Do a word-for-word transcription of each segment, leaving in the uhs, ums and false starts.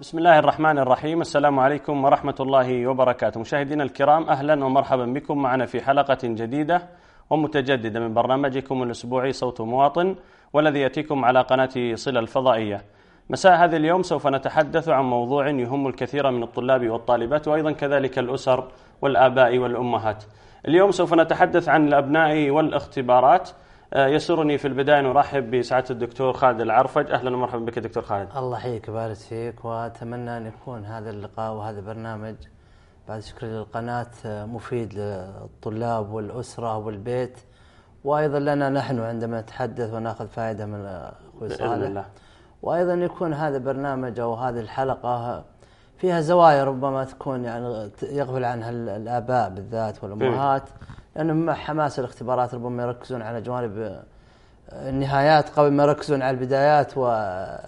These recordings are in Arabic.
بسم الله الرحمن الرحيم. السلام عليكم ورحمة الله وبركاته. مشاهدينا الكرام، أهلا ومرحبا بكم معنا في حلقة جديدة ومتجددة من برنامجكم الأسبوعي صوت مواطن، والذي يأتيكم على قناة صلة الفضائية. مساء هذا اليوم سوف نتحدث عن موضوع يهم الكثير من الطلاب والطالبات، وأيضا كذلك الأسر والآباء والأمهات. اليوم سوف نتحدث عن الأبناء والاختبارات. يسرني في البداية نرحب بسعادة الدكتور خالد العرفج. أهلا ومرحبا بك دكتور خالد. الله يحييك ويبارك فيك، وأتمنى أن يكون هذا اللقاء وهذا البرنامج بعد شكر للقناة مفيد للطلاب والأسرة والبيت، وأيضا لنا نحن عندما نتحدث ونأخذ فائدة من أخوي صالح، وأيضا يكون هذا برنامج أو هذه الحلقة فيها زوايا ربما تكون يعني يغفل عنها الآباء بالذات والأمهات، لأنه مع حماس الاختبارات ربما يركزون على جوانب النهايات قبل ما يركزون على البدايات، و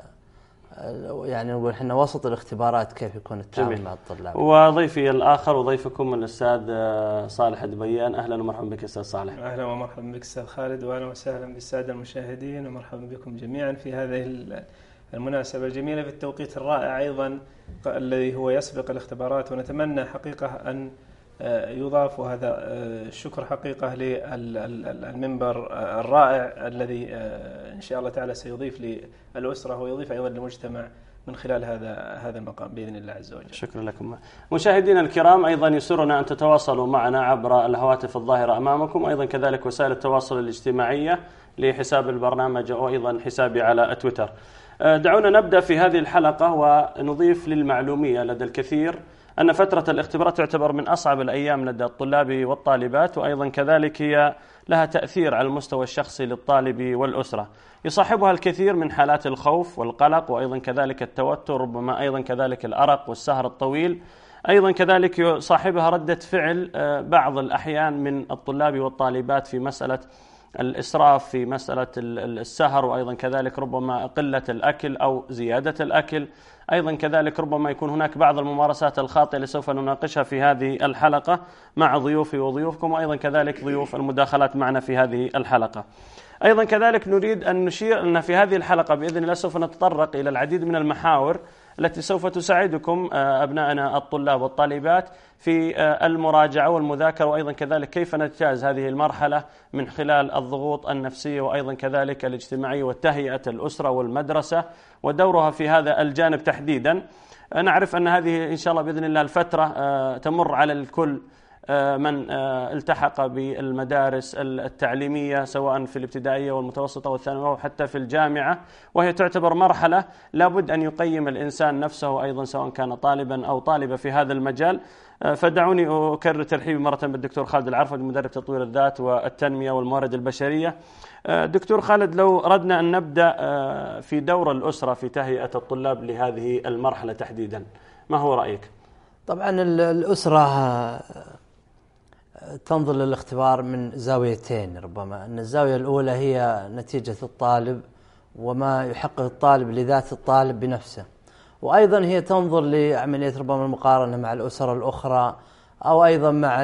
يعني نقول احنا وسط الاختبارات كيف يكون التعامل مع الطلاب. وضيفي الآخر وضيفكم الأستاذ صالح الدبيان. أهلا ومرحبا بك أستاذ صالح. أهلا ومرحبا بك أستاذ خالد، وأهلا وسهلا بالسادة المشاهدين، ومرحبا بكم جميعا في هذه المناسبة الجميلة في التوقيت الرائع أيضا الذي هو يسبق الاختبارات. ونتمنى حقيقة أن يضاف، وهذا الشكر حقيقة للمنبر الرائع الذي إن شاء الله تعالى سيضيف للأسرة ويضيف أيضا للمجتمع من خلال هذا هذا المقام بإذن الله عز وجل. شكرا لكم. مشاهدينا الكرام، أيضا يسرنا أن تتواصلوا معنا عبر الهواتف الظاهرة أمامكم، أيضا كذلك وسائل التواصل الاجتماعية لحساب البرنامج وأيضا حسابي على تويتر. دعونا نبدأ في هذه الحلقة ونضيف للمعلومية لدى الكثير أن فترة الاختبارات تعتبر من أصعب الأيام لدى الطلاب والطالبات، وأيضا كذلك هي لها تأثير على المستوى الشخصي للطالب والأسرة. يصاحبها الكثير من حالات الخوف والقلق، وأيضا كذلك التوتر، ربما أيضا كذلك الأرق والسهر الطويل. أيضا كذلك يصاحبها ردة فعل بعض الأحيان من الطلاب والطالبات في مسألة الإسراف في مسألة السهر، وأيضا كذلك ربما قلة الأكل أو زيادة الأكل. أيضا كذلك ربما يكون هناك بعض الممارسات الخاطئة اللي سوف نناقشها في هذه الحلقة مع ضيوفي وضيوفكم، وأيضا كذلك ضيوف المداخلات معنا في هذه الحلقة. أيضا كذلك نريد أن نشير أن في هذه الحلقة بإذن الله سوف نتطرق إلى العديد من المحاور التي سوف تساعدكم أبنائنا الطلاب والطالبات في المراجعة والمذاكرة، وأيضا كذلك كيف نجتاز هذه المرحلة من خلال الضغوط النفسية، وأيضا كذلك الاجتماعية والتهيئة الأسرة والمدرسة ودورها في هذا الجانب تحديدا. نعرف أن هذه إن شاء الله بإذن الله الفترة تمر على الكل من التحق بالمدارس التعليمية سواء في الابتدائية والمتوسطة والثانوية وحتى في الجامعة، وهي تعتبر مرحلة لابد أن يقيم الإنسان نفسه أيضا سواء كان طالبا أو طالبة في هذا المجال. فدعوني أكرر ترحيبي مرة بالدكتور خالد العرفج، مدرب تطوير الذات والتنمية والموارد البشرية. دكتور خالد، لو أردنا أن نبدأ في دور الأسرة في تهيئة الطلاب لهذه المرحلة تحديدا، ما هو رأيك؟ طبعا الأسرة تنظر للاختبار من زاويتين، ربما أن الزاوية الأولى هي نتيجة الطالب وما يحقق الطالب لذات الطالب بنفسه، وأيضا هي تنظر لعملية ربما المقارنة مع الأسر الأخرى، أو أيضا مع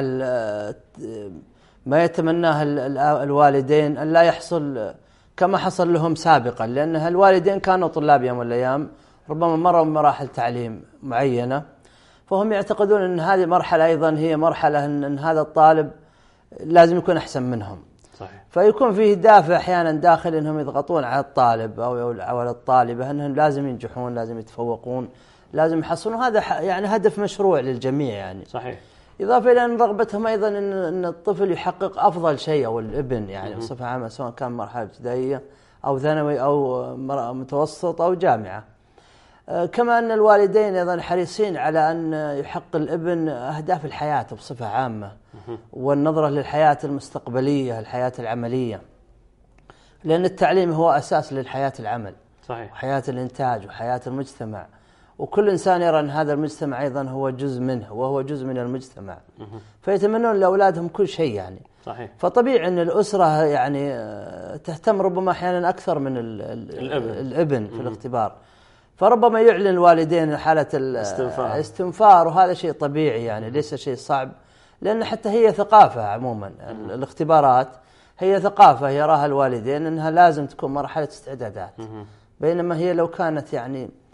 ما يتمناه الوالدين أن لا يحصل كما حصل لهم سابقا، لأن الوالدين كانوا طلاب يوم من الأيام ربما مروا بمراحل تعليم معينة، فهم يعتقدون أن هذه مرحلة أيضا هي مرحلة أن هذا الطالب لازم يكون أحسن منهم. صحيح. فيكون فيه دافع أحيانا داخل أنهم يضغطون على الطالب أو على الطالبة أنهم لازم ينجحون، لازم يتفوقون، لازم يحصلون. هذا يعني هدف مشروع للجميع يعني. صحيح. إضافة إلى أن رغبتهم أيضا أن الطفل يحقق أفضل شيء، أو الابن يعني بصفة عامة سواء كان مرحلة ابتدائية أو ثانوي أو متوسط أو جامعة. كما أن الوالدين أيضا حريصين على أن يحقق الابن أهداف الحياة بصفة عامة، والنظرة للحياة المستقبلية، الحياة العملية، لأن التعليم هو أساس للحياة العمل. صحيح. وحياة الإنتاج وحياة المجتمع، وكل إنسان يرى أن هذا المجتمع أيضا هو جزء منه وهو جزء من المجتمع، فيتمنون لأولادهم كل شيء يعني. صحيح. فطبيعي أن الأسرة يعني تهتم ربما أحيانا أكثر من الابن, الابن في الاختبار، فربما يعلن الوالدين حالة الاستنفار، وهذا شيء طبيعي يعني، ليس شيء صعب، لأن حتى هي ثقافة عموما. الاختبارات هي ثقافة يراها الوالدين أنها لازم تكون مرحلة استعدادات، بينما هي لو كانت يعني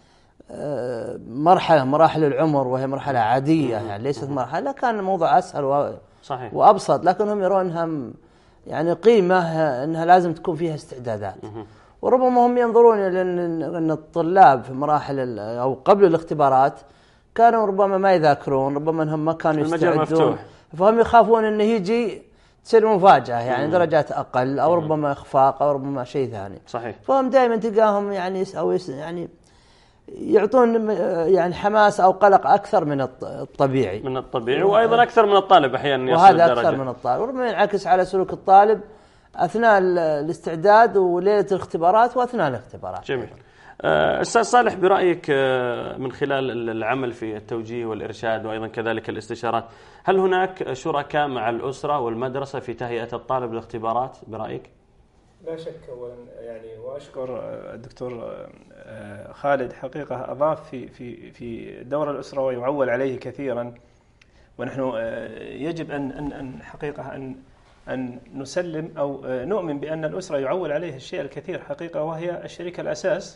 مرحلة مراحل العمر وهي مرحلة عادية يعني ليست مرحلة، كان الموضوع أسهل صحيح. وأبسط، لكنهم يرونها يعني قيمة أنها لازم تكون فيها استعدادات. وربما هم ينظرون إلى أن الطلاب في مراحل أو قبل الاختبارات كانوا ربما ما يذاكرون، ربما أنهم ما كانوا يستعدون، فهم يخافون أنه يجي تصير مفاجأة يعني مم. درجات أقل أو ربما إخفاق أو ربما شيء ثاني. صحيح. فهم دائما تلقاهم يعني أو يعني يعطون يعني حماس أو قلق أكثر من الطبيعي من الطبيعي وأيضا أكثر من الطالب أحيانا، وهذا أكثر من الطالب، وربما ينعكس على سلوك الطالب أثناء الاستعداد وليلة الاختبارات وأثناء الاختبارات. جميل. أستاذ صالح، برأيك من خلال العمل في التوجيه والإرشاد وأيضا كذلك الاستشارات، هل هناك شركاء مع الأسرة والمدرسة في تهيئة الطالب للاختبارات برأيك؟ لا شك أولا يعني، وأشكر الدكتور خالد حقيقة أضاف في في في دور الأسرة ويعول عليه كثيرا، ونحن يجب أن أن أن حقيقة أن أن نسلم أو نؤمن بأن الأسرة يعول عليه الشيء الكثير حقيقة، وهي الشريك الأساس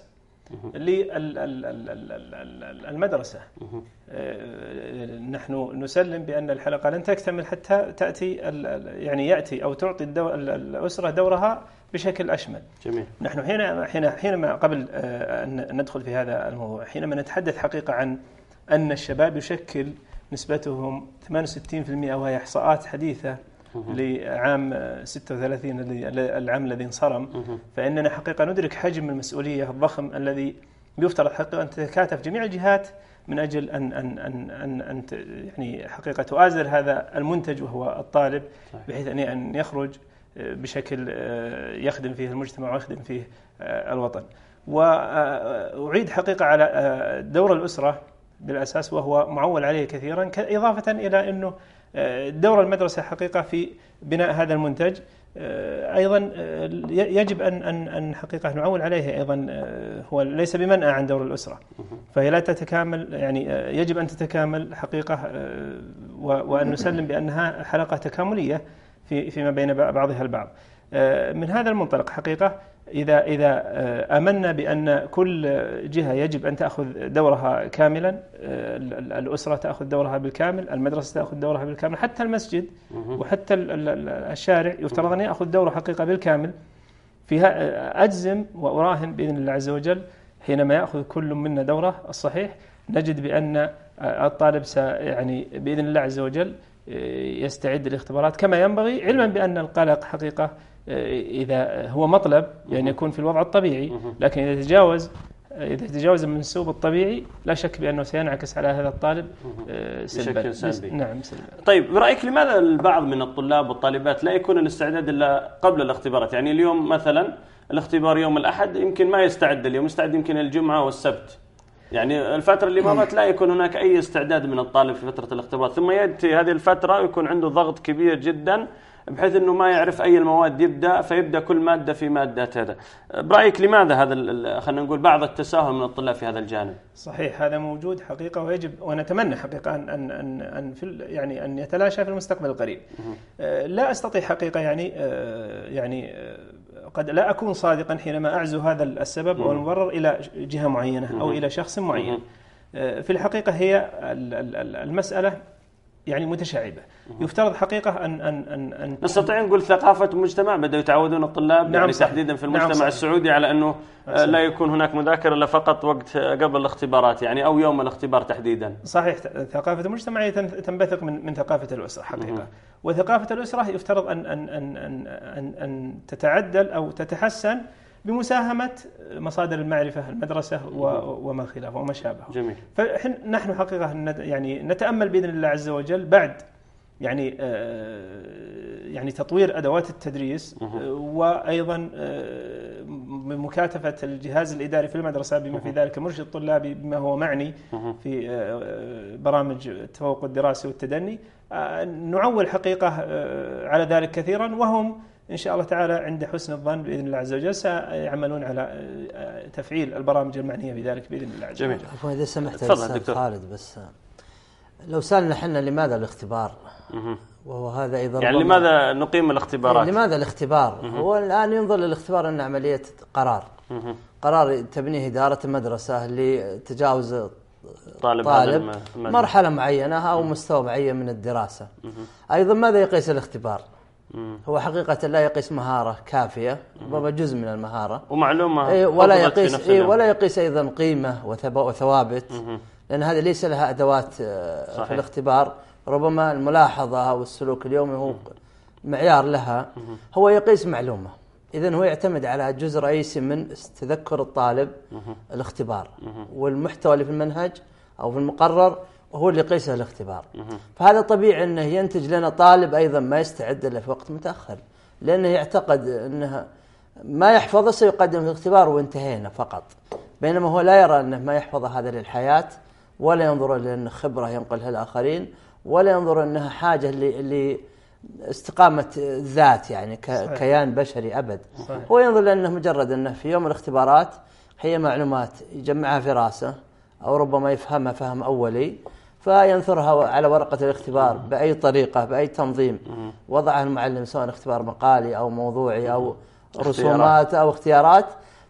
للمدرسة. نحن نسلم بأن الحلقة لن تكتمل حتى تأتي يعني يأتي أو تعطي الأسرة دورها بشكل أشمل. جميل. نحن حين حين حينما قبل أن ندخل في هذا الموضوع، حينما نتحدث حقيقة عن أن الشباب يشكل نسبتهم ثمانية وستين بالمئة، وهي إحصاءات حديثة لعام ستة وثلاثين العام الذي انصرم، فإننا حقيقة ندرك حجم المسؤولية الضخم الذي يفترض حقيقة أن تتكاتف جميع الجهات من أجل أن أن أن أن, أن يعني حقيقة تؤازر هذا المنتج وهو الطالب، بحيث أن يخرج بشكل يخدم فيه المجتمع ويخدم فيه الوطن. وأعيد حقيقة على دور الأسرة بالأساس، وهو معول عليه كثيرا، إضافة إلى أنه دور المدرسة حقيقة في بناء هذا المنتج أيضا يجب أن أن أن حقيقة نعول عليه أيضا، هو ليس بمنأى عن دور الأسرة، فهي لا تتكامل يعني، يجب أن تتكامل حقيقة، وأن نسلم بأنها حلقة تكاملية في فيما بين بعضها البعض. من هذا المنطلق حقيقة إذا إذا آمنا بأن كل جهة يجب أن تأخذ دورها كاملا، الأسرة تأخذ دورها بالكامل، المدرسة تأخذ دورها بالكامل، حتى المسجد وحتى الشارع يفترض أن يأخذ دوره حقيقة بالكامل فيها. أجزم وأراهن بإذن الله عز وجل حينما يأخذ كل منا دوره الصحيح، نجد بأن الطالب يعني بإذن الله عز وجل يستعد للاختبارات كما ينبغي، علما بأن القلق حقيقة إذا هو مطلب يعني يكون في الوضع الطبيعي، لكن إذا تجاوز إذا تجاوز المنسوب الطبيعي لا شك بأنه سينعكس على هذا الطالب بشكل سلبي. نعم سلبي. طيب برأيك لماذا البعض من الطلاب والطالبات لا يكون الاستعداد إلا قبل الاختبارات؟ يعني اليوم مثلا الاختبار يوم الأحد، يمكن ما يستعد اليوم، يستعد يمكن الجمعة والسبت، يعني الفترة اللي مرت لا يكون هناك أي استعداد من الطالب في فترة الاختبار، ثم يأتي هذه الفترة ويكون عنده ضغط كبير جدا بحيث أنه ما يعرف أي المواد يبدأ، فيبدأ كل مادة في مادات. هذا برأيك لماذا هذا خلينا نقول بعض التساهل من الطلاب في هذا الجانب؟ صحيح، هذا موجود حقيقة، ويجب ونتمنى حقيقة أن أن أن أن في يعني أن يتلاشى في المستقبل القريب. لا أستطيع حقيقة يعني يعني قد لا أكون صادقا حينما أعزو هذا السبب أو المبرر إلى جهة معينة أو إلى شخص معين. في الحقيقة هي المسألة يعني متشعبة. يفترض حقيقة أن أن أن, أن نستطيع نقول ثقافة المجتمع بدأوا يتعودون الطلاب، نعم يعني تحديدا في المجتمع نعم السعودي على أنه صحيح. لا يكون هناك مذاكرة إلا فقط وقت قبل الاختبارات يعني أو يوم الاختبار تحديدا. صحيح، ثقافة المجتمع تنبثق من من ثقافة الأسرة حقيقة، وثقافة الأسرة يفترض أن أن أن أن أن, أن تتعدل أو تتحسن بمساهمة مصادر المعرفة، المدرسة وما خلافه وما شابه. جميل. فنحن حقيقة يعني نتأمل بإذن الله عز وجل بعد يعني يعني تطوير أدوات التدريس، وأيضا مكاتفة الجهاز الإداري في المدرسة بما في ذلك المرشد الطلابي بما هو معني في برامج التفوق الدراسي والتدني، نعول حقيقة على ذلك كثيرا، وهم إن شاء الله تعالى عند حسن الظن بإذن الله عز وجل سيعملون على تفعيل البرامج المعنية بذلك بإذن الله عز وجل. عفوا إذا سمحت أستاذ خالد، بس لو سألنا حنا لماذا الاختبار؟ وهو هذا أيضا يعني لماذا نقيم الاختبارات؟ لماذا الاختبار؟ هو الآن ينظر للاختبار أن عملية قرار قرار تبنيه إدارة المدرسة لتجاوز طالب, طالب مرحلة معينة أو مستوى معين من الدراسة. أيضا ماذا يقيس الاختبار؟ هو حقيقة لا يقيس مهارة كافية، ربما جزء من المهارة ومعلومة إيه ولا يقيس إيه ولا يقيس أيضا قيمة وثوابت، لأن هذه ليس لها أدوات صحيح. في الاختبار ربما الملاحظة أو السلوك اليومي هو معيار لها، هو يقيس معلومة. إذن هو يعتمد على جزء رئيسي من تذكر الطالب الاختبار، والمحتوى اللي في المنهج أو في المقرر هو اللي يقيسه الاختبار. فهذا طبيعي أنه ينتج لنا طالب أيضا ما يستعد إلا في وقت متأخر، لأنه يعتقد أنه ما يحفظه سيقدم في الاختبار وانتهينا فقط، بينما هو لا يرى أنه ما يحفظ هذا للحياة، ولا ينظر لأنه خبرة ينقلها الآخرين، ولا ينظر أنها حاجة اللي استقامة الذات يعني كيان بشري أبد. صحيح. هو ينظر لأنه مجرد أنه في يوم الاختبارات هي معلومات يجمعها في راسه أو ربما يفهمها فهم أولي، فينثرها على ورقة الاختبار بأي طريقة بأي تنظيم وضعها المعلم، سواء اختبار مقالي أو موضوعي أو رسومات أو اختيارات،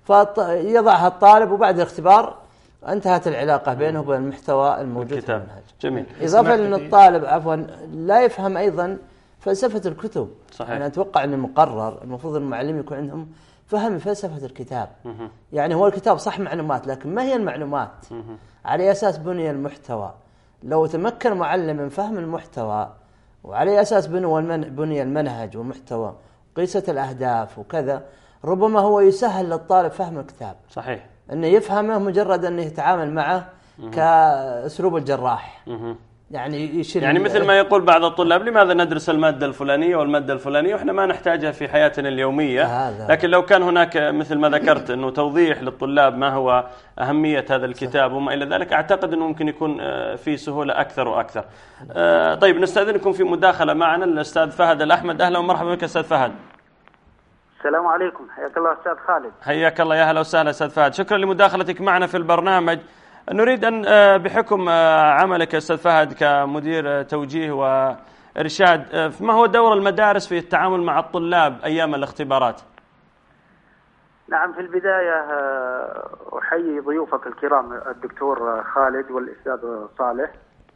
فيضعها الطالب وبعد الاختبار انتهت العلاقة بينه وبين المحتوى الموجود في المنهج. جميل. إضافة أن الطالب عفوا لا يفهم أيضا فلسفة الكتب. صحيح. أنا أتوقع أن المقرر المفروض المعلم يكون عندهم فهم فلسفة الكتاب. مه. يعني هو الكتاب صح معلومات، لكن ما هي المعلومات؟ مه. على أساس بني المحتوى. لو تمكن معلم من فهم المحتوى وعلى أساس بني المنهج والمحتوى وقيسة الأهداف وكذا، ربما هو يسهل للطالب فهم الكتاب. صحيح. أنه يفهمه مجرد أنه يتعامل معه مه. كأسلوب الجراح. مه. يعني يشيل يعني مثل ما يقول بعض الطلاب لماذا ندرس المادة الفلانية والمادة الفلانية وإحنا ما نحتاجها في حياتنا اليومية. هذا. لكن لو كان هناك مثل ما ذكرت أنه توضيح للطلاب ما هو أهمية هذا الكتاب وما إلى ذلك، أعتقد أنه ممكن يكون في سهولة أكثر وأكثر. طيب نستأذنكم في مداخلة معنا الأستاذ فهد الأحمد. أهلا ومرحبا بك أستاذ فهد. السلام عليكم، حياك الله أستاذ خالد. حياك الله، يا هلا وسهلا أستاذ فهد، شكرا لمداخلتك معنا في البرنامج. نريد أن بحكم عملك أستاذ فهد كمدير توجيه وإرشاد، ما هو دور المدارس في التعامل مع الطلاب أيام الاختبارات؟ نعم، في البداية أحيي ضيوفك الكرام الدكتور خالد والأستاذ صالح،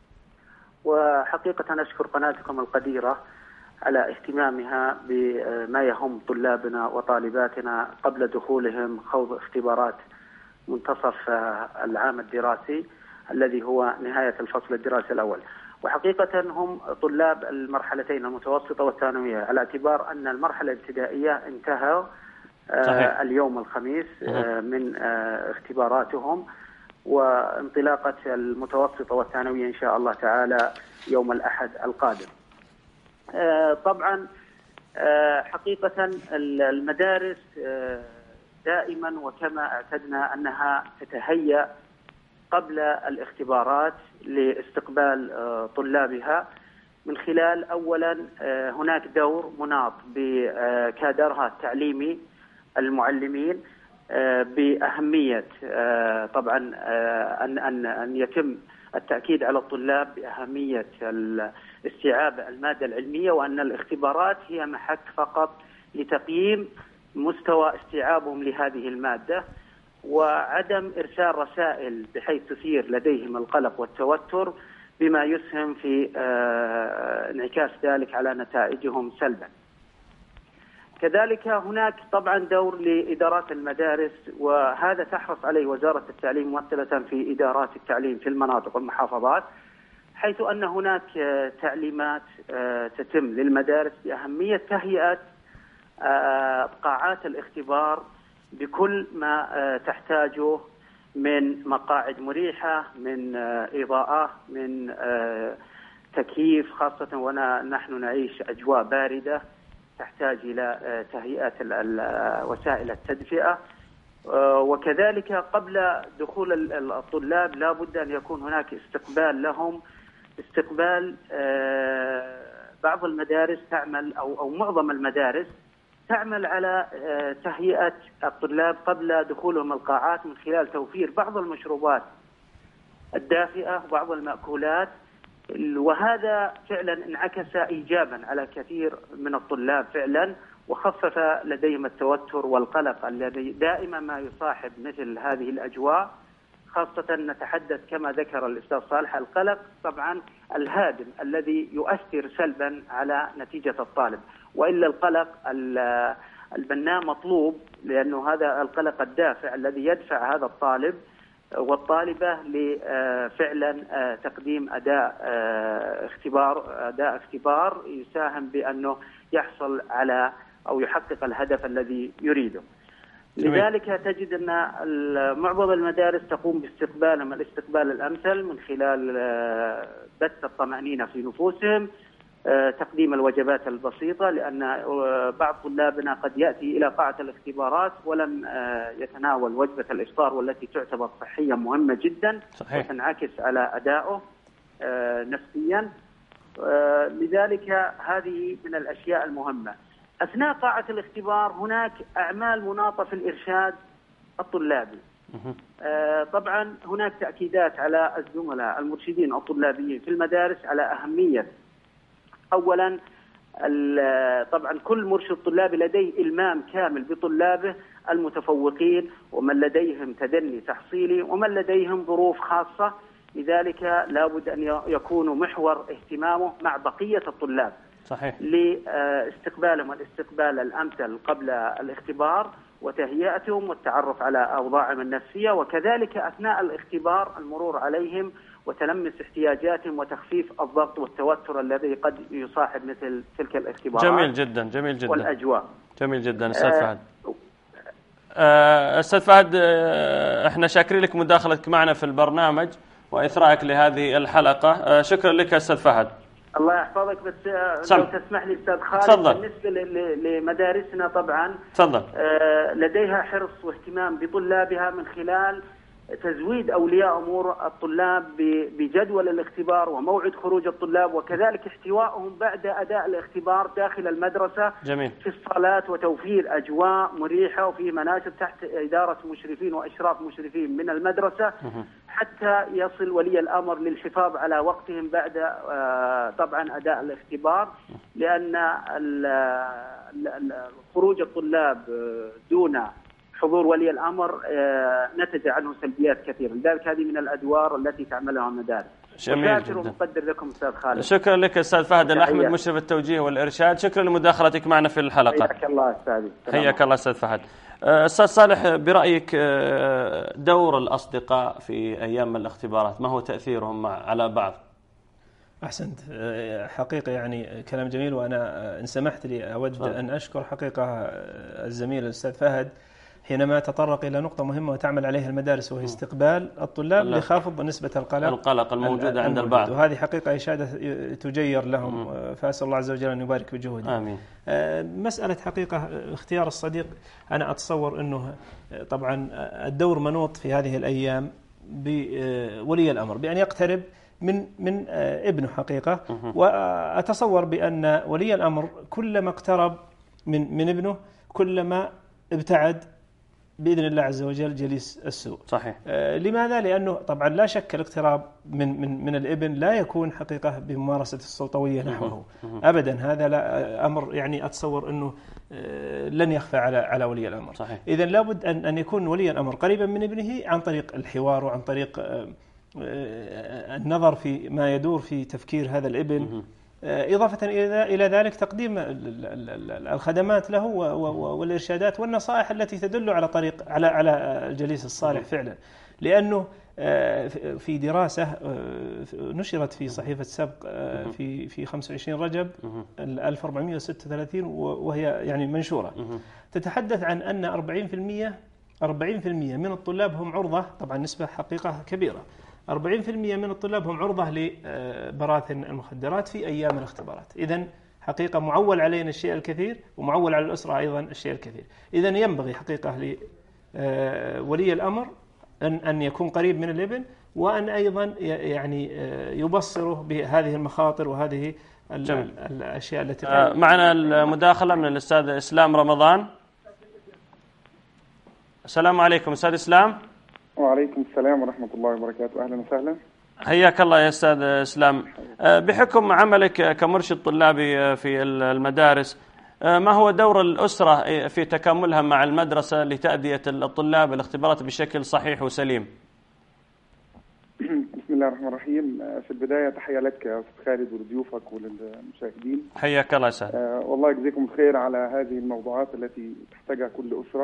وحقيقة أشكر قناتكم القديرة على اهتمامها بما يهم طلابنا وطالباتنا قبل دخولهم خوض اختبارات منتصف العام الدراسي الذي هو نهاية الفصل الدراسي الأول. وحقيقة هم طلاب المرحلتين المتوسطة والثانوية، على اعتبار أن المرحلة الابتدائية انتهى صحيح. اليوم الخميس من اختباراتهم، وانطلاقة المتوسطة والثانوية إن شاء الله تعالى يوم الأحد القادم. طبعا حقيقة المدارس دائما وكما اعتدنا أنها تتهيأ قبل الاختبارات لاستقبال طلابها، من خلال أولا هناك دور مناط بكادرها التعليمي المعلمين بأهمية طبعا أن أن أن يتم التأكيد على الطلاب بأهمية استيعاب المادة العلمية، وأن الاختبارات هي محك فقط لتقييم مستوى استيعابهم لهذه المادة، وعدم إرسال رسائل بحيث تثير لديهم القلق والتوتر بما يسهم في انعكاس ذلك على نتائجهم سلبا. كذلك هناك طبعا دور لإدارات المدارس، وهذا تحرص عليه وزارة التعليم ممثلة في إدارات التعليم في المناطق والمحافظات، حيث أن هناك تعليمات تتم للمدارس بأهمية تهيئة قاعات الاختبار بكل ما تحتاجه من مقاعد مريحة، من إضاءة، من تكييف، خاصة ونحن نعيش أجواء باردة تحتاج إلى تهيئة وسائل التدفئة. وكذلك قبل دخول الطلاب لا بد أن يكون هناك استقبال لهم، استقبال بعض المدارس تعمل أو أو معظم المدارس تعمل على تهيئة الطلاب قبل دخولهم القاعات من خلال توفير بعض المشروبات الدافئة وبعض المأكولات وهذا فعلا انعكس إيجابا على كثير من الطلاب فعلا، وخفف لديهم التوتر والقلق الذي دائما ما يصاحب مثل هذه الأجواء. خاصة نتحدث كما ذكر الأستاذ صالح القلق طبعا الهادم الذي يؤثر سلبا على نتيجة الطالب، وإلا القلق البناء مطلوب، لأنه هذا القلق الدافع الذي يدفع هذا الطالب والطالبة لفعلا تقديم أداء اختبار أداء اختبار يساهم بأنه يحصل على أو يحقق الهدف الذي يريده. لذلك تجد أن معظم المدارس تقوم باستقبالهم الاستقبال الأمثل من خلال بث الطمأنينة في نفوسهم، تقديم الوجبات البسيطة، لأن بعض طلابنا قد يأتي إلى قاعة الاختبارات ولم يتناول وجبة الإفطار والتي تعتبر صحيا مهمة جدا. صحيح. وتنعكس على أدائه نفسيا. لذلك هذه من الأشياء المهمة. أثناء قاعة الاختبار هناك أعمال مناطة في الإرشاد الطلابي. طبعا هناك تأكيدات على الزملاء المرشدين الطلابيين في المدارس على أهمية أولا طبعا كل مرشد طلابي لديه إلمام كامل بطلابه المتفوقين ومن لديهم تدني تحصيلي ومن لديهم ظروف خاصة، لذلك لابد أن يكونوا محور اهتمامه مع بقية الطلاب. صحيح. لاستقبالهم الاستقبال الأمثل قبل الاختبار وتهيئتهم والتعرف على أوضاعهم النفسية، وكذلك أثناء الاختبار المرور عليهم وتلمس احتياجاتهم وتخفيف الضغط والتوتر الذي قد يصاحب مثل تلك الاختبارات. جميل جدا جميل جدا والأجواء. جميل جدا أستاذ فهد. أه أستاذ فهد، أه احنا شاكرين لك مداخلتك معنا في البرنامج وإثراءك لهذه الحلقة. أه شكرا لك أستاذ فهد. الله يحفظك. بس سم. لو تسمح لي أستاذ خالد، تفضل. بالنسبة لمدارسنا طبعا تفضل. أه لديها حرص واهتمام بطلابها من خلال تزويد أولياء أمور الطلاب بجدول الاختبار وموعد خروج الطلاب، وكذلك احتوائهم بعد أداء الاختبار داخل المدرسة. جميل. في الصالات وتوفير أجواء مريحة وفي مناشد تحت إدارة مشرفين وإشراف مشرفين من المدرسة حتى يصل ولي الأمر للحفاظ على وقتهم بعد طبعا أداء الاختبار، لأن خروج الطلاب دون حضور ولي الأمر نتج عنه سلبيات كثيرة، لذلك هذه من الأدوار التي تعملها المدارس. جميل جدا. ومقدر لكم أستاذ خالد. شكرا لك أستاذ فهد الأحمد، مشرف التوجيه والإرشاد. شكرا لمداخلتك معنا في الحلقة. حياك الله أستاذي. حياك الله أستاذ فهد. أستاذ صالح، برأيك دور الأصدقاء في أيام الاختبارات ما هو تأثيرهم على بعض؟ أحسنت. حقيقة يعني كلام جميل، وأنا إن سمحت لي أود أن أشكر حقيقة الزميل الأستاذ فهد حينما تطرق إلى نقطة مهمة وتعمل عليها المدارس، وهي استقبال الطلاب لخفض نسبة القلق القلق الموجودة عند البعض، وهذه حقيقة إشادة تجير لهم، فأسأل الله عز وجل أن يبارك بجهودهم. آمين. مسألة حقيقة اختيار الصديق، أنا أتصور أنه طبعا الدور منوط في هذه الأيام بولي الأمر بأن يقترب من من ابنه حقيقة، وأتصور بأن ولي الأمر كلما اقترب من من ابنه كلما ابتعد بإذن الله عز وجل جليس السوء. صحيح. آه لماذا؟ لأنه طبعا لا شك الاقتراب من من من الابن لا يكون حقيقة بممارسة السلطوية نحوه أبدا. هذا لا أمر يعني أتصور أنه آه لن يخفى على على ولي الأمر. صحيح. إذن لابد أن أن يكون ولي الأمر قريبا من ابنه عن طريق الحوار وعن طريق آه آه النظر في ما يدور في تفكير هذا الابن، إضافة إلى ذلك تقديم الخدمات له والإرشادات والنصائح التي تدل على طريق على على الجليس الصالح فعلا. لأنه في دراسة نشرت في صحيفة سبق في في خمسة وعشرين رجب ألف وأربعمائة وستة وثلاثين وهي يعني منشورة، تتحدث عن أن أربعين بالمئة أربعين بالمئة من الطلاب هم عرضة، طبعا نسبة حقيقة كبيرة، أربعين بالمئة من الطلاب هم عرضة لبراثن المخدرات في أيام الاختبارات. إذن حقيقة معول علينا الشيء الكثير، ومعول على الأسرة أيضا الشيء الكثير. إذن ينبغي حقيقة لولي الأمر أن أن يكون قريب من الابن، وأن أيضا يعني يبصره بهذه المخاطر وهذه الأشياء التي آه معنا المداخلة من الأستاذ إسلام رمضان. السلام عليكم أستاذ إسلام. وعليكم السلام ورحمة الله وبركاته. أهلا وسهلا. حياك الله يا أستاذ إسلام. بحكم عملك كمرشد طلابي في المدارس، ما هو دور الأسرة في تكاملها مع المدرسة لتأدية الطلاب الاختبارات بشكل صحيح وسليم؟ بسم الله الرحمن الرحيم. في البداية تحية لك يا أستاذ خالد ولضيوفك وللمشاهدين. حياك الله سهل. آه والله يجزيكم الخير على هذه الموضوعات التي تحتاجها كل أسرة.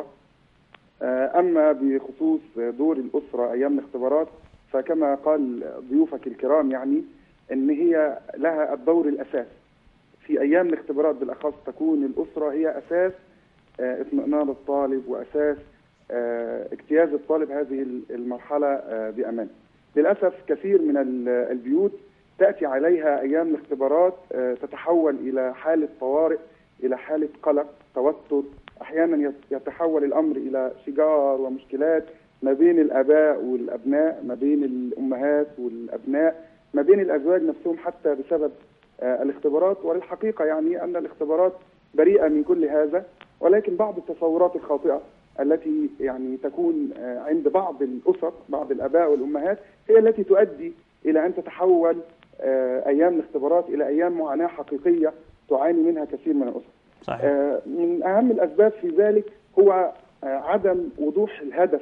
آه أما بخصوص دور الأسرة أيام الاختبارات، فكما قال ضيوفك الكرام يعني أن هي لها الدور الأساس في أيام الاختبارات، بالأخص تكون الأسرة هي أساس آه اطمئنان الطالب وأساس آه اجتياز الطالب هذه المرحلة آه بأمان. للأسف كثير من البيوت تأتي عليها أيام الاختبارات تتحول إلى حالة طوارئ، إلى حالة قلق، توتر، أحيانا يتحول الأمر إلى شجار ومشكلات ما بين الآباء والأبناء، ما بين الأمهات والأبناء، ما بين الأزواج نفسهم حتى بسبب الاختبارات. وللحقيقة يعني أن الاختبارات بريئة من كل هذا، ولكن بعض التصورات الخاطئة التي يعني تكون عند بعض الأسر، بعض الآباء والأمهات، هي التي تؤدي إلى أن تتحول أيام الاختبارات إلى أيام معاناة حقيقية تعاني منها كثير من الأسر. صحيح. من أهم الأسباب في ذلك هو عدم وضوح الهدف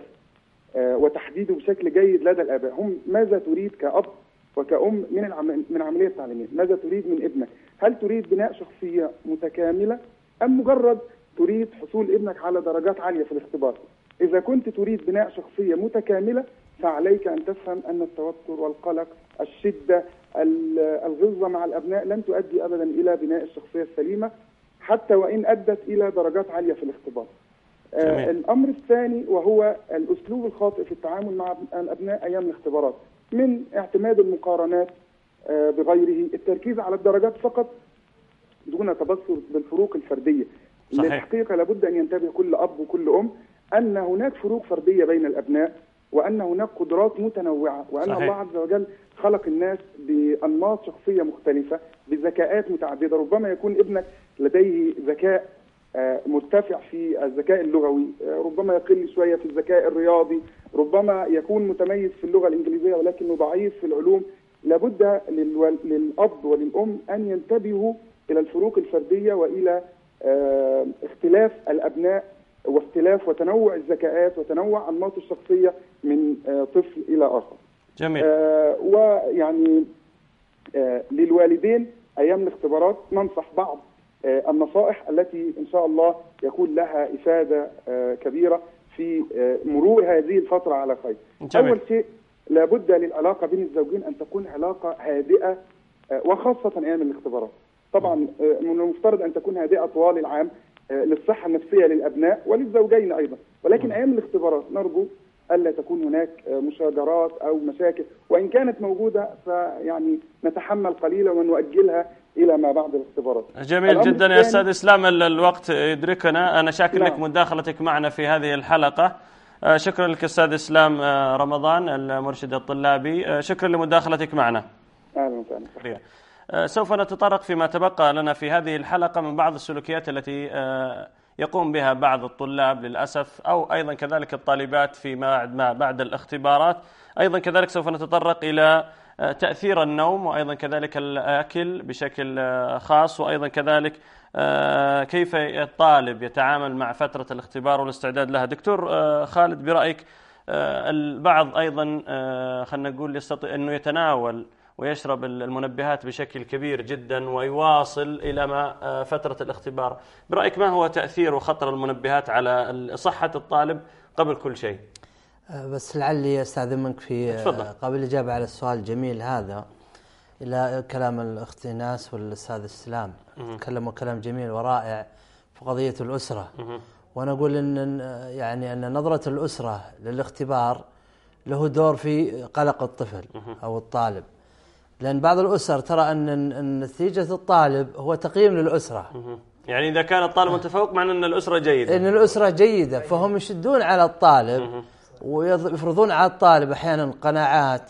وتحديده بشكل جيد لدى الآباء. هم ماذا تريد كأب وكأم من من عملية تعليمية؟ ماذا تريد من ابنك؟ هل تريد بناء شخصية متكاملة أم مجرد تريد حصول ابنك على درجات عالية في الاختبار؟ إذا كنت تريد بناء شخصية متكاملة فعليك أن تفهم أن التوتر والقلق، الشدة، الغلظة مع الأبناء لن تؤدي أبدا إلى بناء الشخصية السليمة، حتى وإن أدت إلى درجات عالية في الاختبار. آه الأمر الثاني وهو الأسلوب الخاطئ في التعامل مع الأبناء أيام الاختبارات، من اعتماد المقارنات آه بغيره، التركيز على الدرجات فقط دون تبصر بالفروق الفردية. صحيح. للحقيقة لابد أن ينتبه كل أب وكل أم أن هناك فروق فردية بين الأبناء، وأن هناك قدرات متنوعة، وأن صحيح. الله عز وجل خلق الناس بأنماط شخصية مختلفة، بذكاءات متعددة. ربما يكون ابنك لديه ذكاء مرتفع في الذكاء اللغوي، ربما يقل شوية في الذكاء الرياضي، ربما يكون متميز في اللغة الإنجليزية ولكنه ضعيف في العلوم. لابد للأب وللأم أن ينتبهوا إلى الفروق الفردية وإلى اختلاف الأبناء واختلاف وتنوع الذكاءات وتنوع أنماط الشخصية من طفل إلى آخر. جميل. آه ويعني آه للوالدين أيام الاختبارات ننصح بعض آه النصائح التي إن شاء الله يكون لها إفادة آه كبيرة في آه مرور هذه الفترة على خير. جميل. أول شيء لابد للعلاقة بين الزوجين أن تكون علاقة هادئة آه وخاصة أيام الاختبارات. طبعا من المفترض أن تكون هادئة طوال العام للصحة النفسية للأبناء وللزوجين أيضا، ولكن أيام الاختبارات نرجو ألا تكون هناك مشاجرات أو مشاكل، وإن كانت موجودة فيعني نتحمل قليلا ونؤجلها إلى ما بعد الاختبارات. جميل جدا يا أستاذ إسلام، الوقت يدركنا. أنا شاكر لك مداخلتك معنا في هذه الحلقة. شكرا لك أستاذ إسلام رمضان المرشد الطلابي، شكرا لمداخلتك معنا. أهلا وسهلا. سوف نتطرق فيما تبقى لنا في هذه الحلقة من بعض السلوكيات التي يقوم بها بعض الطلاب للأسف، أو أيضا كذلك الطالبات فيما بعد الاختبارات. أيضا كذلك سوف نتطرق إلى تأثير النوم، وأيضا كذلك الأكل بشكل خاص، وأيضا كذلك كيف الطالب يتعامل مع فترة الاختبار والاستعداد لها. دكتور خالد، برأيك البعض أيضا خلينا نقول يستطيع أنه يتناول ويشرب المنبهات بشكل كبير جدا ويواصل إلى ما فترة الاختبار، برأيك ما هو تأثير وخطر المنبهات على صحة الطالب قبل كل شيء؟ بس لعلي أستاذن منك في تفضل. قبل الإجابة على السؤال الجميل هذا إلى كلام الأخت ناس والأستاذ إسلام، تكلموا كلام جميل ورائع في قضية الأسرة. وأنا أقول إن يعني أن نظرة الأسرة للاختبار له دور في قلق الطفل أو الطالب، لأن بعض الأسر ترى أن نتيجة الطالب هو تقييم للأسرة. يعني إذا كان الطالب متفوق معنى أن الأسرة جيدة، أن الأسرة جيدة، فهم يشدون على الطالب ويفرضون على الطالب أحيانا قناعات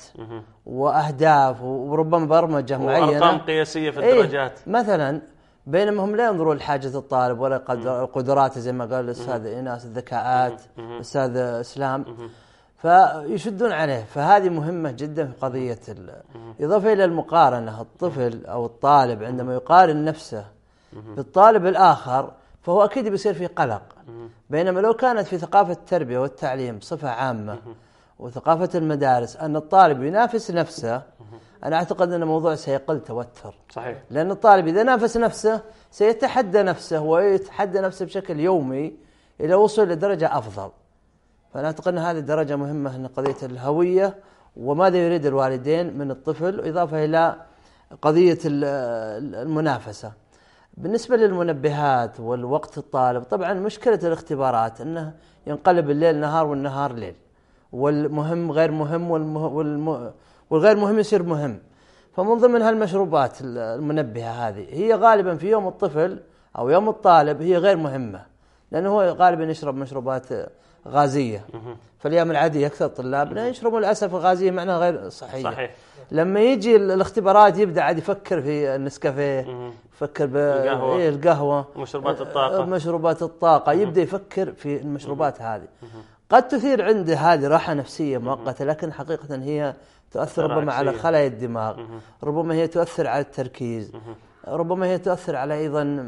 وأهداف وربما برمجة معينة وأرقام قياسية في الدرجات. إيه مثلا، بينما هم لا ينظرون لحاجة الطالب ولا قدراته زي ما قال الأستاذ إيناس، الذكاءات الأستاذ إسلام. فيشدون عليه. فهذه مهمة جدا في قضية. إضافة إلى المقارنة، الطفل أو الطالب عندما يقارن نفسه بالطالب الآخر فهو أكيد بيصير فيه قلق. بينما لو كانت في ثقافة التربية والتعليم بصفة عامة وثقافة المدارس أن الطالب ينافس نفسه، أنا أعتقد أن الموضوع سيقل توتر. صحيح. لأن الطالب إذا نافس نفسه سيتحدى نفسه ويتحدى نفسه بشكل يومي إلى وصول لدرجة أفضل. فأنا أعتقد أن هذه الدرجة مهمة، أن قضية الهوية وماذا يريد الوالدين من الطفل، إضافة إلى قضية المنافسة. بالنسبة للمنبهات والوقت الطالب، طبعا مشكلة الاختبارات أنه ينقلب الليل نهار والنهار ليل، والمهم غير مهم والمه... والغير مهم يصير مهم. فمن ضمن هالمشروبات المنبهة هذه هي غالبا في يوم الطفل أو يوم الطالب هي غير مهمة، لأنه هو غالبا يشرب مشروبات غازية. فالأيام العادية أكثر طلابنا يشربوا للأسف غازية معناها غير صحية. صحيح. لما يجي الاختبارات يبدأ عاد يفكر في النسكافيه، يفكر بالقهوة، القهوة، مشروبات الطاقة، مشروبات الطاقة، يبدأ يفكر في المشروبات هذه. قد تثير عنده هذه راحة نفسية مؤقتة، لكن حقيقة هي تؤثر ربما على خلايا الدماغ، ربما هي تؤثر على التركيز، ربما هي تؤثر على أيضا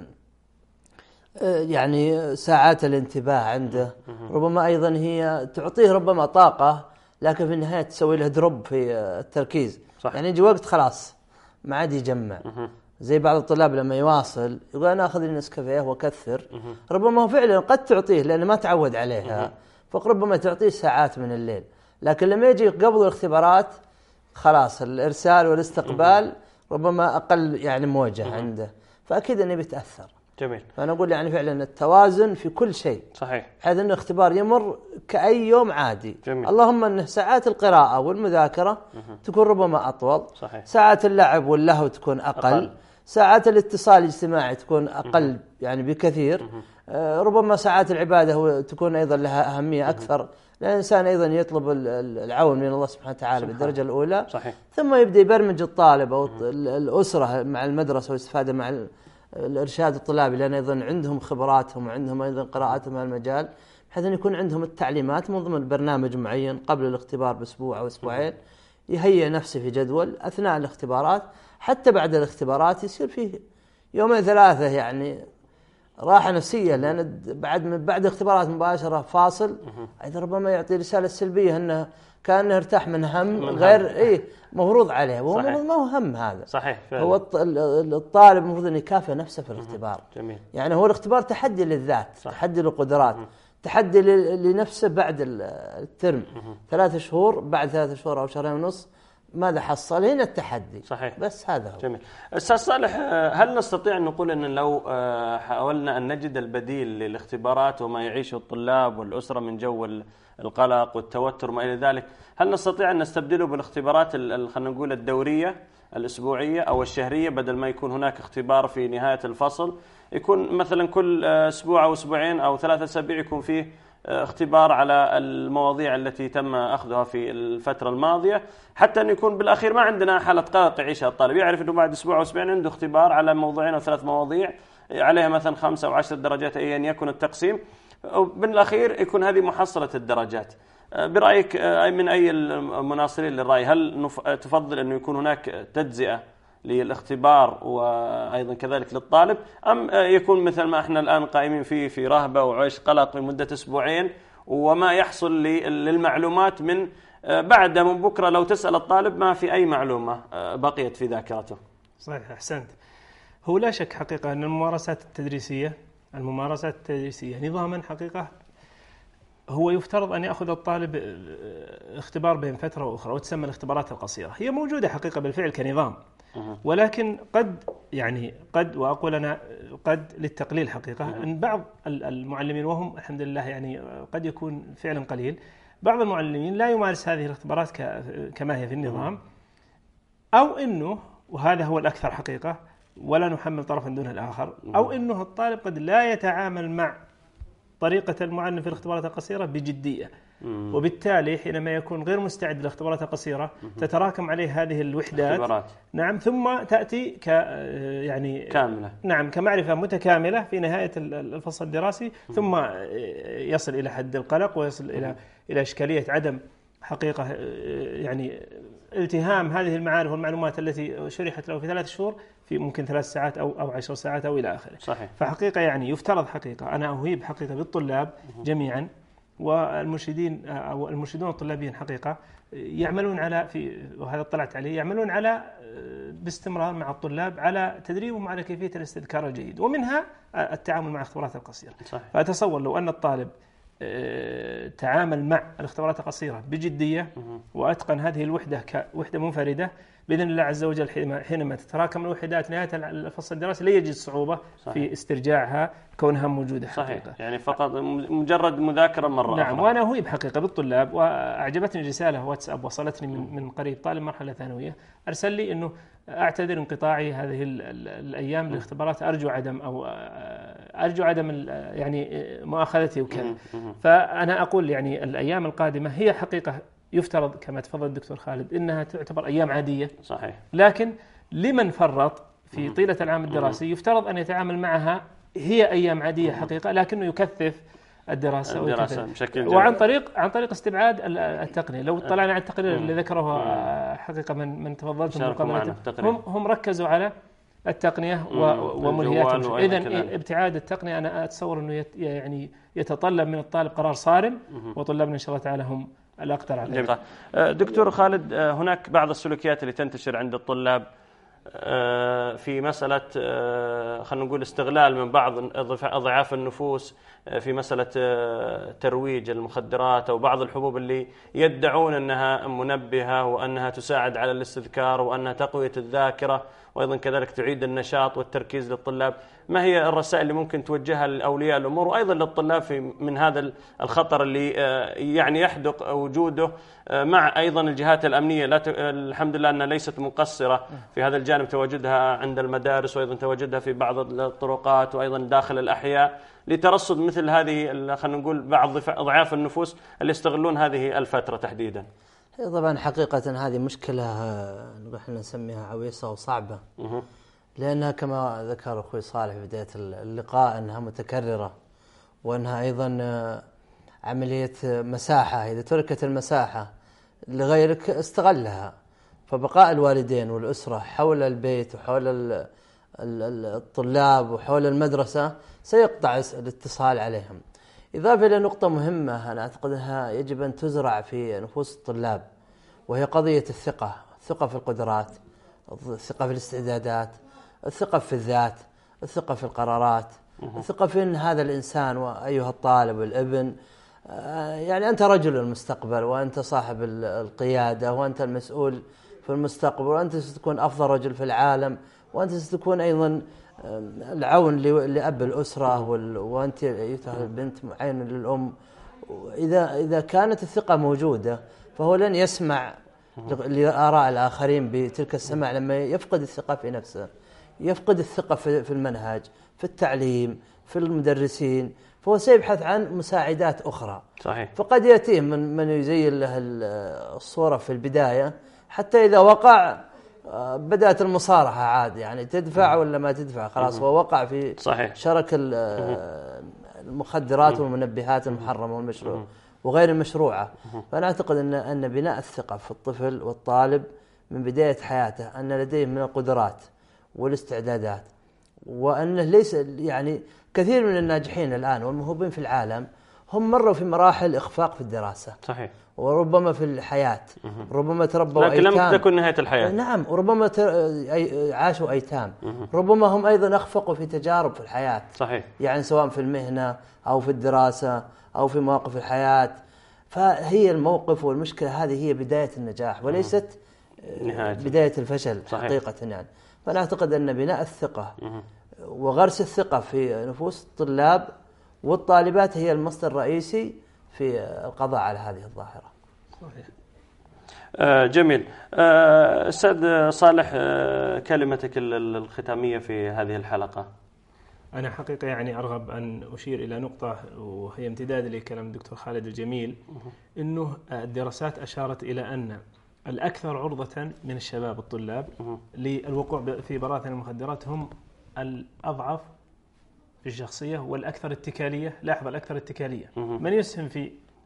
يعني ساعات الانتباه عنده، ربما أيضا هي تعطيه ربما طاقة، لكن في النهاية تسوي له دروب في التركيز. صح. يعني يجي وقت خلاص ما عاد يجمع. زي بعض الطلاب لما يواصل يقول أنا أخذ النسكافيه وأكثر، ربما هو فعلا قد تعطيه لأنه ما تعود عليها، فربما تعطيه ساعات من الليل، لكن لما يجي قبل الاختبارات خلاص الإرسال والاستقبال ربما أقل يعني موجه عنده، فأكيد أنه بيتأثر. جميل. فأنا أقول يعني فعلا التوازن في كل شيء. صحيح. بحيث أنه اختبار يمر كأي يوم عادي. جميل. اللهم أنه ساعات القراءة والمذاكرة مه. تكون ربما أطول. صحيح. ساعات اللعب واللهو تكون أقل, أقل. ساعات الاتصال الاجتماعي تكون أقل مه. يعني بكثير. آه ربما ساعات العبادة تكون أيضا لها أهمية أكثر، لأن الإنسان أيضا يطلب العون من الله سبحانه وتعالى بالدرجة الأولى. صحيح. ثم يبدأ يبرمج الطالب أو الأسرة مع المدرسة والاستفادة مع الإرشاد الطلابي، لأن أيضا عندهم خبراتهم وعندهم أيضا قراءاتهم على المجال، بحيث أن يكون عندهم التعليمات من ضمن برنامج معين قبل الاختبار بأسبوع أو أسبوعين، يهيئ نفسه في جدول أثناء الاختبارات، حتى بعد الاختبارات يصير فيه يومين ثلاثة يعني راحة نفسية، لأن بعد من بعد اختبارات مباشرة فاصل أيضا ربما يعطي رسالة سلبية أنه كأنه ارتاح من هم من غير هم. إيه مفروض عليه، وهو ما هو هم هذا. صحيح فعلا. هو الطالب المفروض أن يكافئ نفسه في الاختبار. جميل. يعني هو الاختبار تحدي للذات. صح. تحدي للقدرات. مه. تحدي لنفسه بعد الترم ثلاث شهور، بعد ثلاث شهور أو شهرين ونص ماذا حصل، هنا التحدي. صحيح. بس هذا هو. جميل. أستاذ صالح، هل نستطيع أن نقول أن لو حاولنا أن نجد البديل للاختبارات وما يعيشه الطلاب والأسرة من جو القلق والتوتر وما إلى ذلك، هل نستطيع أن نستبدله بالاختبارات خلينا نقول الدورية الأسبوعية أو الشهرية، بدل ما يكون هناك اختبار في نهاية الفصل، يكون مثلا كل أسبوع أو أسبوعين أو ثلاثة أسابيع يكون فيه اختبار على المواضيع التي تم أخذها في الفترة الماضية، حتى أن يكون بالأخير ما عندنا حالة قلق يعيشها الطالب، يعرف أنه بعد أسبوع أو أسبوعين عنده اختبار على موضوعين أو ثلاث مواضيع عليها مثلا خمسة أو عشر درجات أيا يكن التقسيم، وبالأخير يكون هذه محصلة الدرجات. برأيك من أي المناصرين للرأي، هل تفضل أنه يكون هناك تجزئة للاختبار وأيضا كذلك للطالب، أم يكون مثل ما احنا الآن قائمين فيه في رهبة وعيش قلق لمدة أسبوعين، وما يحصل للمعلومات من بعد من بكرة لو تسأل الطالب ما في أي معلومة بقيت في ذاكرته؟ صحيح، أحسنت. هو لا شك حقيقة أن الممارسات التدريسية الممارسات التدريسية نظاما حقيقة هو يفترض أن يأخذ الطالب اختبار بين فترة وأخرى، وتسمى الاختبارات القصيرة. هي موجودة حقيقة بالفعل كنظام، ولكن قد يعني قد وأقول أنا قد للتقليل حقيقة أن بعض المعلمين، وهم الحمد لله يعني قد يكون فعلا قليل، بعض المعلمين لا يمارس هذه الاختبارات كما هي في النظام، أو أنه وهذا هو الأكثر حقيقة ولا نحمل طرفا دون الآخر، أو أنه الطالب قد لا يتعامل مع طريقة المعلم في الاختبارات القصيرة بجدية، وبالتالي حينما يكون غير مستعد للاختبارات القصيرة تتراكم عليه هذه الوحدات اختبارات. نعم، ثم تأتي ك يعني كاملة، نعم كمعرفة متكاملة في نهاية الفصل الدراسي، ثم يصل إلى حد القلق ويصل إلى إلى إشكالية عدم حقيقة يعني التهام هذه المعارف والمعلومات التي شرحت له في ثلاث شهور في ممكن ثلاث ساعات أو أو عشر ساعات أو إلى آخره. صحيح. فحقيقة يعني يفترض حقيقة أنا أهيب حقيقة بالطلاب جميعا والمرشدين أو المرشدون الطلابيين حقيقة يعملون على في وهذا اطلعت عليه يعملون على باستمرار مع الطلاب على تدريبهم على كيفية الاستذكار الجيد ومنها التعامل مع الاختبارات القصيرة. صحيح. فأتصور لو أن الطالب تعامل مع الاختبارات القصيرة بجدية وأتقن هذه الوحدة كوحدة منفردة بإذن الله عز وجل حينما تتراكم الوحدات نهاية الفصل الدراسي لا يجد صعوبة صحيح. في استرجاعها كونها موجودة حقيقة. صحيح. يعني فقط مجرد مذاكرة مرة. نعم أخرى. وأنا أهيب حقيقة بالطلاب وأعجبتني رسالة واتساب وصلتني من من قريب طالب مرحلة ثانوية أرسل لي إنه أعتذر انقطاعي هذه الأيام للاختبارات أرجو عدم أو أرجو عدم يعني مؤاخذتي وكذا. فأنا أقول يعني الأيام القادمة هي حقيقة يفترض كما تفضل الدكتور خالد إنها تعتبر أيام عادية. صحيح. لكن لمن فرط في طيلة العام الدراسي يفترض أن يتعامل معها هي أيام عادية حقيقة لكنه يكثف الدراسة, الدراسة بشكل جميل. وعن طريق عن طريق استبعاد التقنية. لو طلعنا على التقرير اللي ذكره حقيقة من من تفضلتم هم هم ركزوا على التقنية وملهياتها. إذن ابتعاد التقنية أنا أتصور أنه يعني يتطلب من الطالب قرار صارم وطلابنا إن شاء الله تعالى هم الأقدر عليه. دكتور خالد هناك بعض السلوكيات اللي تنتشر عند الطلاب في مسألة خلينا نقول استغلال من بعض أضعاف النفوس في مسألة ترويج المخدرات أو بعض الحبوب اللي يدعون أنها منبهة وأنها تساعد على الاستذكار وأنها تقوية الذاكرة وأيضا كذلك تعيد النشاط والتركيز للطلاب. ما هي الرسائل اللي ممكن توجهها لأولياء الأمور وأيضا للطلاب في من هذا الخطر اللي يعني يحدق وجوده مع أيضا الجهات الأمنية؟ لا ت... الحمد لله أنها ليست مقصرة في هذا الجانب، تواجدها عند المدارس وأيضا تواجدها في بعض الطرقات وأيضا داخل الأحياء لترصد مثل هذه خلينا نقول بعض أضعاف النفوس اللي يستغلون هذه الفترة تحديدا. طبعا حقيقة هذه مشكلة نحن نسميها عويصة وصعبة لأنها كما ذكر أخوي صالح في بداية اللقاء أنها متكررة وأنها أيضا عملية مساحة، إذا تركت المساحة لغيرك استغلها. فبقاء الوالدين والأسرة حول البيت وحول الطلاب وحول المدرسة سيقطع الاتصال عليهم. إضافة إلى نقطة مهمة أنا أعتقد أنها يجب أن تزرع في نفوس الطلاب وهي قضية الثقة، الثقة في القدرات، الثقة في الاستعدادات، الثقة في الذات، الثقة في القرارات، الثقة في أن هذا الإنسان وأيها الطالب والابن يعني أنت رجل المستقبل وأنت صاحب القيادة وأنت المسؤول في المستقبل وأنت ستكون أفضل رجل في العالم وأنت ستكون أيضا العون لأب الأسرة وأنت أيتها البنت معين للأم. إذا إذا كانت الثقة موجودة فهو لن يسمع لآراء الآخرين بتلك السماع. لما يفقد الثقة في نفسه يفقد الثقة في المنهج، في التعليم، في المدرسين، فهو سيبحث عن مساعدات أخرى. صحيح. فقد يأتيه من من يزين له الصورة في البداية حتى إذا وقع بدأت المصارحة عاد، يعني تدفع ولا ما تدفع خلاص هو وقع في صحيح. شرك المخدرات والمنبهات المحرمة والمشروع وغير المشروعة. فأنا أعتقد أن أن بناء الثقة في الطفل والطالب من بداية حياته أن لديه من القدرات والاستعدادات، وأنه ليس يعني كثير من الناجحين الآن والموهوبين في العالم هم مروا في مراحل إخفاق في الدراسة. صحيح. وربما في الحياة ربما تربوا لكن أيتام، لم تكن نهاية الحياة. نعم. وربما عاشوا أيتام، ربما هم أيضا أخفقوا في تجارب في الحياة. صحيح. يعني سواء في المهنة أو في الدراسة أو في مواقف الحياة. فهي الموقف والمشكلة هذه هي بداية النجاح وليست نهاية. بداية الفشل. صحيح. حقيقة يعني. فأنا أعتقد أن بناء الثقة وغرس الثقة في نفوس الطلاب والطالبات هي المصدر الرئيسي في القضاء على هذه الظاهرة. صحيح. آه جميل. آه أستاذ صالح، آه كلمتك الختامية في هذه الحلقة. أنا حقيقة يعني أرغب أن أشير إلى نقطة وهي امتداد لكلام الدكتور خالد الجميل، إنه الدراسات أشارت إلى أن الأكثر عرضة من الشباب الطلاب للوقوع في براثن المخدرات هم الأضعف في الشخصية والأكثر اتكالية. لاحظ الأكثر اتكالية من يسهم في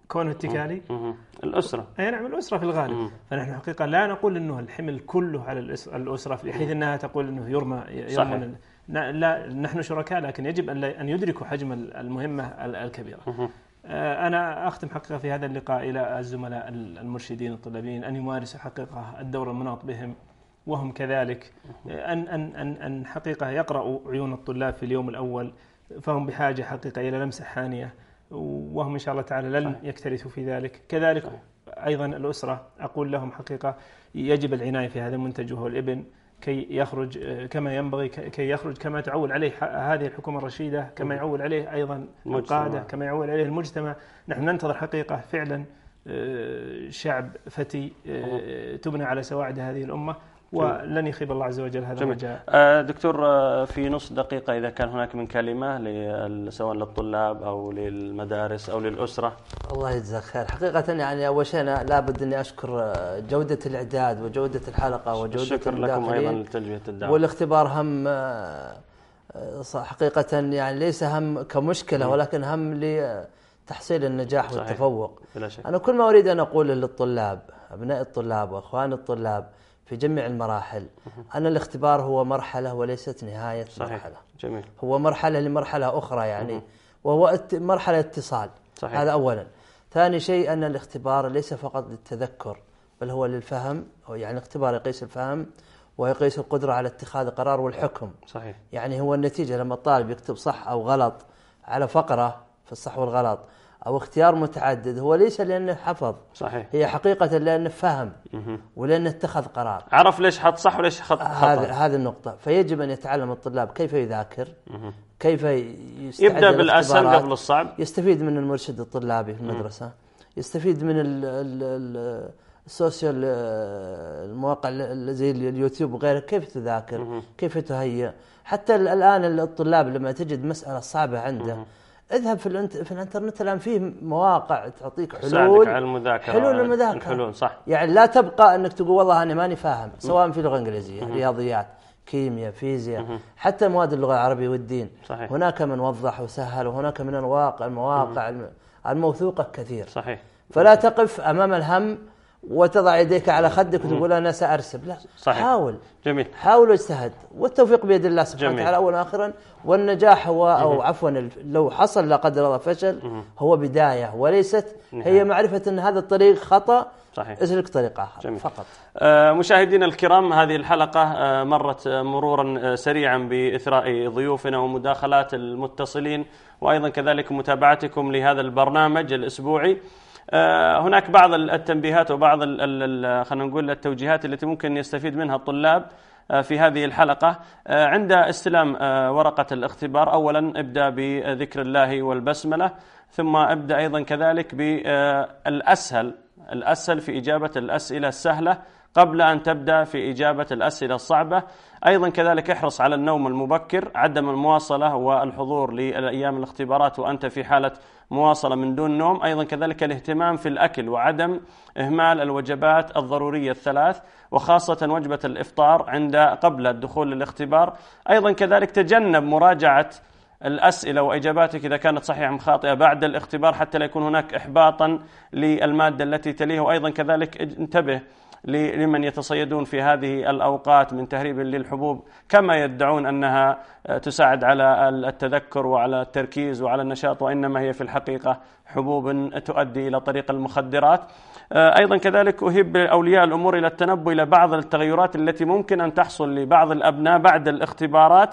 كونه اتكالي؟ الأسرة. أي نعم، الأسرة في الغالب. مم. فنحن حقيقة لا نقول أنه الحمل كله على الأسرة بحيث أنها تقول أنه يرمى يرمى. لا، نحن شركاء، لكن يجب أن يدركوا حجم المهمة الكبيرة. مم. أنا أختم حقيقة في هذا اللقاء إلى الزملاء المرشدين الطلابيين أن يمارسوا حقيقة الدور المناط بهم وهم كذلك، أن أن أن أن حقيقة يقرأوا عيون الطلاب في اليوم الأول، فهم بحاجة حقيقة إلى لمسة حانية، وهم إن شاء الله تعالى لن يكترثوا في ذلك. كذلك أيضا الأسرة أقول لهم حقيقة يجب العناية في هذا المنتج وهو الابن كي يخرج كما ينبغي، كي يخرج كما تعول عليه هذه الحكومة الرشيدة، كما يعول عليه أيضا القادة، كما يعول عليه المجتمع. نحن ننتظر حقيقة فعلا شعب فتي تبنى على سواعد هذه الأمة، ولن يخيب الله عز وجل هذا الرجاء. دكتور، في نص دقيقة إذا كان هناك من كلمة سواء للطلاب أو للمدارس أو للأسرة. الله يجزاك خير. حقيقة يعني أول شيء لابد أني أشكر جودة الإعداد وجودة الحلقة وجودة الشكر لكم أيضا لتلبية الدعوة. والاختبار هم حقيقة يعني ليس هم كمشكلة م. ولكن هم لتحصيل النجاح صحيح. والتفوق. بلا شك. أنا كل ما أريد أن أقول للطلاب، أبناء الطلاب وأخوان الطلاب في جميع المراحل، أن الاختبار هو مرحلة وليست نهاية صحيح. مرحلة. جميل. هو مرحلة لمرحلة أخرى يعني مه. وهو مرحلة اتصال صحيح. هذا أولا. ثاني شيء أن الاختبار ليس فقط للتذكر بل هو للفهم، يعني الاختبار يقيس الفهم ويقيس القدرة على اتخاذ قرار والحكم صحيح. يعني هو النتيجة لما الطالب يكتب صح أو غلط على فقرة في الصح والغلط أو اختيار متعدد، هو ليس لأنه حفظ صحيح. هي حقيقة لأنه فهم مه. ولأنه اتخذ قرار، عرف ليش حط صح وليش خط هذه هذه النقطة. فيجب أن يتعلم الطلاب كيف يذاكر مه. كيف يستعد، يبدأ بالأسهل قبل الصعب، يستفيد من المرشد الطلابي في المدرسة مه. يستفيد من السوشيال المواقع زي اليوتيوب وغيره، كيف تذاكر مه. كيف تهيئ. حتى الآن الطلاب لما تجد مسألة صعبة عنده مه. اذهب في الانت... في الانترنت الان فيه مواقع تعطيك حلول على المذاكره، حلول المذاكره الحلول صح. يعني لا تبقى انك تقول والله انا ماني فاهم، سواء في لغه انجليزيه م- رياضيات كيمياء فيزياء م- حتى مواد اللغه العربيه والدين صحيح. هناك من وضح وسهل، وهناك من الواقع المواقع م- الموثوقه كثير صحيح. فلا تقف امام الهم وتضع يديك على خدك وتقول أنا سأرسب، لا صحيح. حاول جميل. حاول واجتهد، والتوفيق بيد الله سبحانه وتعالى أولا وآخرا. والنجاح هو أو عفوا لو حصل لا قدر الله فشل هو بداية وليست هي معرفة أن هذا الطريق خطأ صحيح. اسلك طريق آخر جميل. فقط. آه مشاهدينا الكرام، هذه الحلقة آه مرت مرورا آه سريعا بإثراء ضيوفنا ومداخلات المتصلين، وأيضا كذلك متابعتكم لهذا البرنامج الأسبوعي. هناك بعض التنبيهات وبعض خلينا نقول التوجيهات التي ممكن يستفيد منها الطلاب في هذه الحلقة. عند استلام ورقة الاختبار أولا ابدأ بذكر الله والبسملة، ثم ابدأ أيضا كذلك بالأسهل الأسهل في إجابة الأسئلة السهلة قبل أن تبدأ في إجابة الأسئلة الصعبة. أيضا كذلك احرص على النوم المبكر، عدم المواصلة والحضور لأيام الاختبارات وأنت في حالة مواصلة من دون نوم. أيضا كذلك الاهتمام في الأكل وعدم إهمال الوجبات الضرورية الثلاث، وخاصة وجبة الإفطار عند قبل الدخول للاختبار. أيضا كذلك تجنب مراجعة الأسئلة وإجاباتك إذا كانت صحيحة أم خاطئة بعد الاختبار حتى لا يكون هناك إحباطا للمادة التي تليها. وأيضا كذلك انتبه لمن يتصيدون في هذه الأوقات من تهريب للحبوب كما يدعون أنها تساعد على التذكر وعلى التركيز وعلى النشاط، وإنما هي في الحقيقة حبوب تؤدي إلى طريق المخدرات. أيضا كذلك أهب أولياء الأمور إلى التنبؤ إلى بعض التغيرات التي ممكن أن تحصل لبعض الأبناء بعد الاختبارات،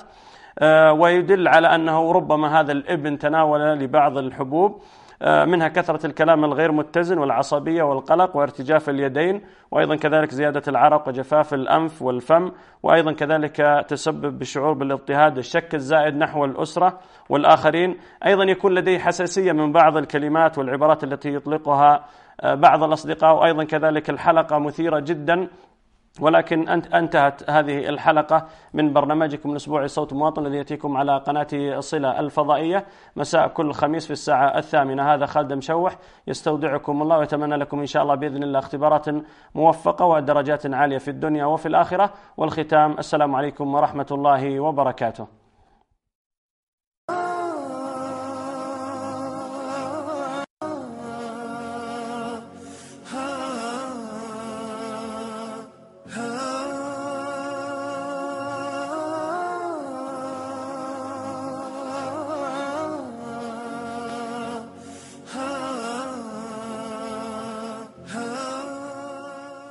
ويدل على أنه ربما هذا الابن تناول لبعض الحبوب، منها كثرة الكلام الغير متزن والعصبية والقلق وارتجاف اليدين، وأيضا كذلك زيادة العرق وجفاف الأنف والفم، وأيضا كذلك تسبب بالشعور بالاضطهاد، الشك الزائد نحو الأسرة والآخرين. أيضا يكون لديه حساسية من بعض الكلمات والعبارات التي يطلقها بعض الأصدقاء. وأيضا كذلك الحلقة مثيرة جدا، ولكن انتهت هذه الحلقة من برنامجكم الأسبوعي صوت مواطن الذي يأتيكم على قناة صلة الفضائية مساء كل خميس في الساعة الثامنة. هذا خالد مشوح يستودعكم الله، ويتمنى لكم إن شاء الله بإذن الله اختبارات موفقة ودرجات عالية في الدنيا وفي الآخرة. والختام السلام عليكم ورحمة الله وبركاته.